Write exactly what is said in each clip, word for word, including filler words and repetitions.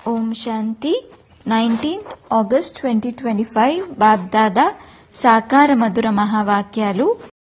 ఓం శాంతి. Nineteenth August twenty twenty five BapDada సాకార మధుర మహావాక్యాలు.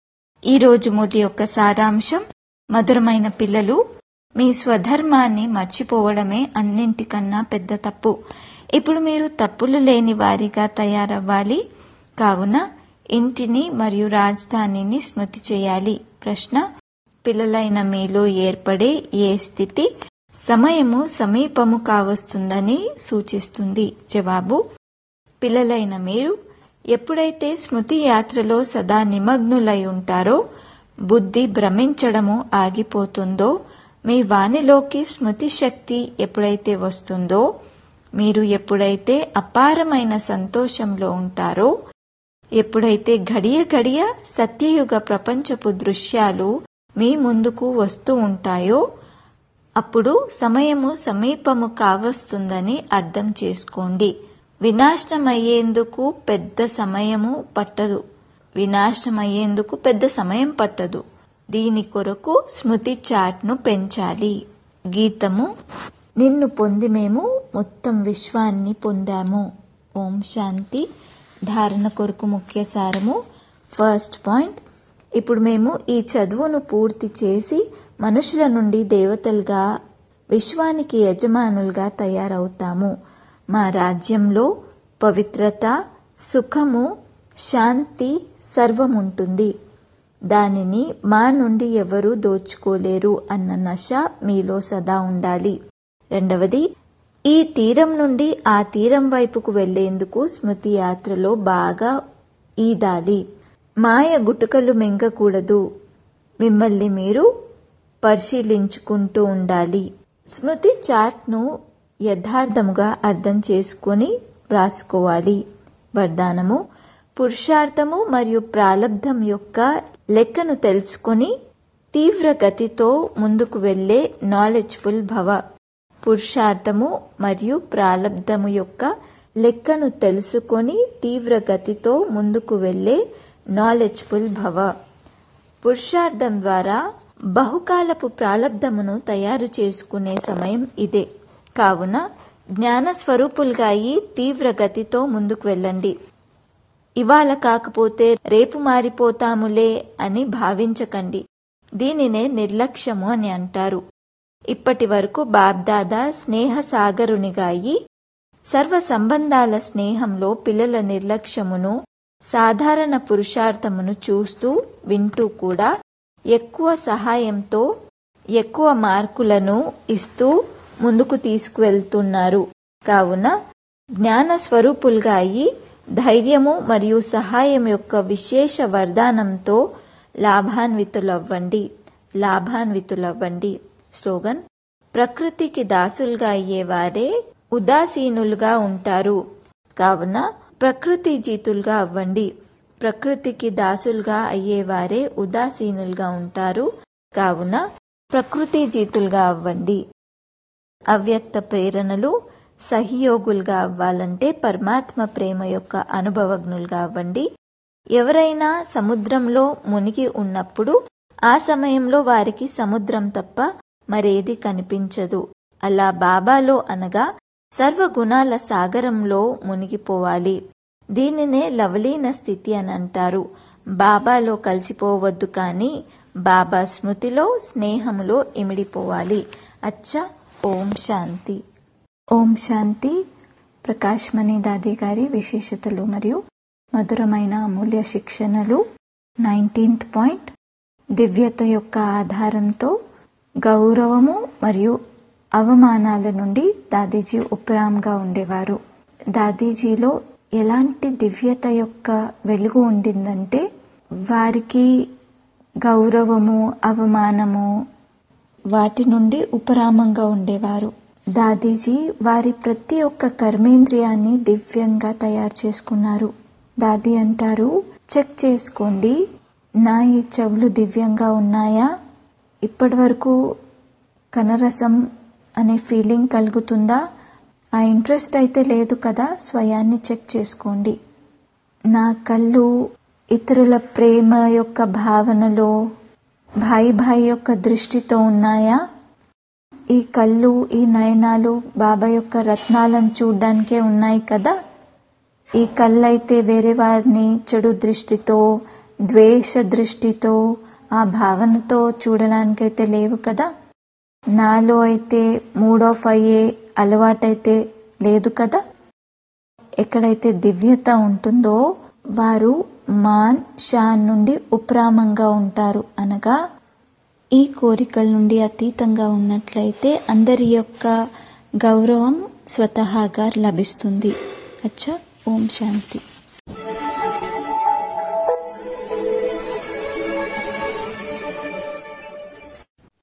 ఈరోజు మూటి యొక్క సారాంశం: మధురమైన పిల్లలు, మీ స్వధర్మాన్ని మర్చిపోవడమే అన్నింటికన్నా పెద్ద తప్పు. ఇప్పుడు మీరు తప్పులు లేని వారిగా తయారవ్వాలి. కావున ఇంటిని మరియు రాజధానిని స్మృతి చేయాలి. ప్రశ్న: పిల్లలైన మీలో ఏర్పడే ఏ స్థితి సమయము సమీపము కావస్తుందని సూచిస్తుంది? జవాబు: పిల్లలైన మీరు ఎప్పుడైతే స్మృతి యాత్రలో సదా నిమగ్నులై ఉంటారో, బుద్ధి భ్రమించడము ఆగిపోతుందో, మీ వాణిలోకి స్మృతి శక్తి ఎప్పుడైతే వస్తుందో, మీరు ఎప్పుడైతే అపారమైన సంతోషంలో ఉంటారో, ఎప్పుడైతే గడియ గడియ సత్యయుగ ప్రపంచపు దృశ్యాలు మీ ముందుకు వస్తూ ఉంటాయో, అప్పుడు సమయము సమీపము కావస్తుందని అర్థం చేసుకోండి. వినాశనమయ్యేందుకు పెద్ద సమయము పట్టదు వినాశనమయ్యేందుకు పెద్ద సమయం పట్టదు దీని కొరకు స్మృతి చాట్ను పెంచాలి. గీతము: నిన్ను పొంది మేము మొత్తం విశ్వాన్ని పొందాము. ఓం శాంతి. ధారణ కొరకు ముఖ్య సారము. ఫస్ట్ పాయింట్: ఇప్పుడు మేము ఈ చదువును పూర్తి చేసి మనుషుల నుండి దేవతలుగా, విశ్వానికి యజమానులుగా తయారవుతాము. మా రాజ్యంలో పవిత్రత, సుఖము, శాంతి సర్వముంటుంది. దానిని మా నుండి ఎవరూ దోచుకోలేరు అన్న నశ మీలో సదా ఉండాలి. రెండవది, ఈ తీరం నుండి ఆ తీరం వైపుకు వెళ్లేందుకు స్మృతి యాత్రలో బాగా ఈదాలి. మాయ గుటకలు మింగకూడదు. మిమ్మల్ని మీరు పరిశీలించుకుంటూ ఉండాలి. స్మృతి చాట్ను యథార్థముగా అర్థం చేసుకుని వ్రాసుకోవాలి. వరదానము: పురుషార్థము మరియు ప్రాలబ్ధం యొక్క లెక్కను తెలుసుకుని తీవ్ర గతితో ముందుకు వెళ్లే నాలెడ్జ్ఫుల్ భవ. పురుషార్థము మరియు ప్రాలబ్ధము యొక్క లెక్కను తెలుసుకొని తీవ్ర గతితో ముందుకు వెళ్లే నాలెడ్జ్ఫుల్ భవ. పురుషార్థం ద్వారా బహుకాలపు ప్రాలబ్ధమును తయారు చేసుకునే సమయం ఇదే. కావున జ్ఞాన స్వరూపులుగా అయి తీవ్ర గతితో ముందుకు వెళ్ళండి. ఇవాళ కాకపోతే రేపు మారిపోతాములే అని భావించకండి. దీనినే నిర్లక్ష్యము అని అంటారు. ఇప్పటి వరకు బాబ్దాదా స్నేహ సాగరునిగా అయి సర్వ సంబంధాల స్నేహంలో పిల్లల నిర్లక్ష్యమును, సాధారణ పురుషార్థమును చూస్తూ వింటూ కూడా ఎక్కువ సహాయంతో ఎక్కువ మార్కులను ఇస్తూ ముందుకు తీసుకువెళ్తున్నారు. కావున జ్ఞాన స్వరూపులుగా అయి ధైర్యము మరియు సహాయం యొక్క విశేష వరదానంతో లాభాన్వితులవ్వండి లాభాన్వితులవ్వండి స్లోగన్: ప్రకృతికి దాసులుగా అయ్యేవారే ఉదాసీనులుగా ఉంటారు. కావున ప్రకృతి జీతులుగా అవ్వండి. ప్రకృతికి దాసులుగా అయ్యేవారే ఉదాసీనులుగా ఉంటారు. కావున ప్రకృతి జీతులుగా అవ్వండి. అవ్యక్త ప్రేరణలు సహయోగులుగా అవ్వాలంటే పరమాత్మ ప్రేమ యొక్క అనుభవజ్ఞులుగా అవ్వండి. ఎవరైనా సముద్రంలో మునిగి ఉన్నప్పుడు ఆ సమయంలో వారికి సముద్రం తప్ప మరేది కనిపించదు. అలా బాబాలో అనగా సర్వగుణాల సాగరంలో మునిగిపోవాలి. దీనినే లవలీన స్థితి అని అంటారు. బాబాలో కలిసిపోవద్దు, కానీ బాబా స్మృతిలో, స్నేహములో ఇమిడిపోవాలి. అచ్చా. ఓం శాంతి. ఓం శాంతి. ప్రకాష్ మణి దాది గారి విశేషతలు మరియు మధురమైన అమూల్య శిక్షణలు. నైన్టీన్త్ పాయింట్: దివ్యత యొక్క ఆధారంతో గౌరవము మరియు అవమానాల నుండి దాదీజీ ఉపరాంగా ఉండేవారు. దాదీజీలో ఎలాంటి దివ్యత యొక్క వెలుగు ఉండిందంటే, వారికి గౌరవము, అవమానము వాటి నుండి ఉపరామంగా ఉండేవారు. దాదీజీ వారి ప్రతి ఒక్క కర్మేంద్రియాన్ని దివ్యంగా తయారు చేసుకున్నారు. దాది అంటారు, చెక్ చేసుకోండి, నా ఈ చెవులు దివ్యంగా ఉన్నాయా? ఇప్పటి వరకు కనరసం అనే ఫీలింగ్ కలుగుతుందా? ఆ ఇంట్రెస్ట్ అయితే లేదు కదా. స్వయాన్ని చెక్ చేసుకోండి. నా కళ్ళు ఇతరుల ప్రేమ యొక్క భావనలో, భాయి భాయి యొక్క దృష్టితో ఉన్నాయా? ఈ కళ్ళు, ఈ నయనాలు బాబా యొక్క రత్నాలను చూడ్డానికే ఉన్నాయి కదా. ఈ కళ్ళైతే వేరే వారిని చెడు దృష్టితో, ద్వేష దృష్టితో, ఆ భావనతో చూడడానికైతే లేవు కదా. నాలో అయితే మూడ్ ఆఫ్ అయ్యే అలవాటైతే లేదు కదా. ఎక్కడైతే దివ్యత ఉంటుందో వారు మాన్ షాన్ నుండి ఉపరామంగా ఉంటారు. అనగా ఈ కోరికల నుండి అతీతంగా ఉన్నట్లయితే అందరి యొక్క గౌరవం స్వతహాగా లభిస్తుంది. అచ్చా, ఓం శాంతి.